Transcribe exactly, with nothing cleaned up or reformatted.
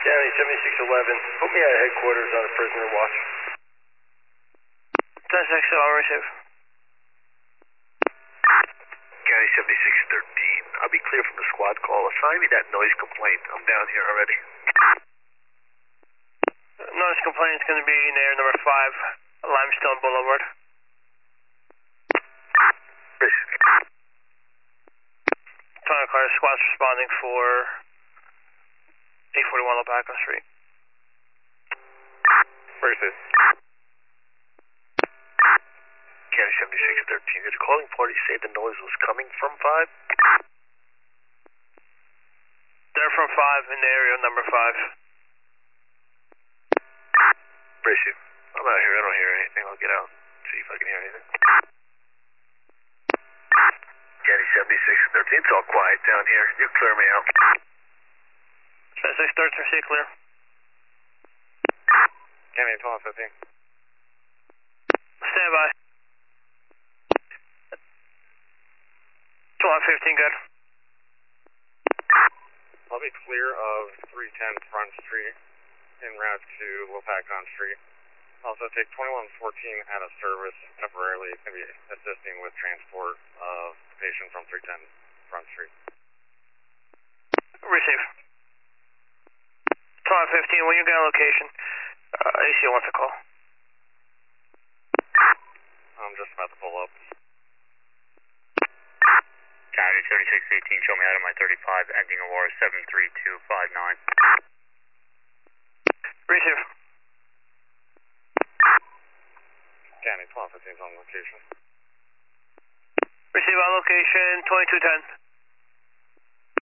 County seventy-six eleven, put me at headquarters on a prisoner watch. ten six, I'll receive. County seventy-six thirteen, I'll be clear from the squad call. Assign me that noise complaint. I'm down here already. Notice complaint is going to be in area number five, Limestone Boulevard. Tony Carter squad's responding for eight forty-one Lopakos Street. Where is it? County seventy-six thirteen, did the calling party say the noise was coming from five? They're from five in the area number five. Brace you. I'm out here, I don't hear anything. I'll get out and see if I can hear anything. County seventy-six thirteen, it's all quiet down here. You clear me out. seventy-six thirteen, see clear. County twelve fifteen. Stand by. twelve fifteen, good. I'll be clear of three ten Front Street en route to Lopakon Street. Also take twenty-one fourteen out of service temporarily. It's going to be assisting with transport of the patient from three ten Front Street. Receive. twelve fifteen, when you get a location, uh, A C O wants a call. I'm just about to pull up. County seventy-six eighteen, show me out of my thirty-five, ending Aurora seven three two five nine. Receive. County twelve fifteen is on location. Receive on location twenty-two ten.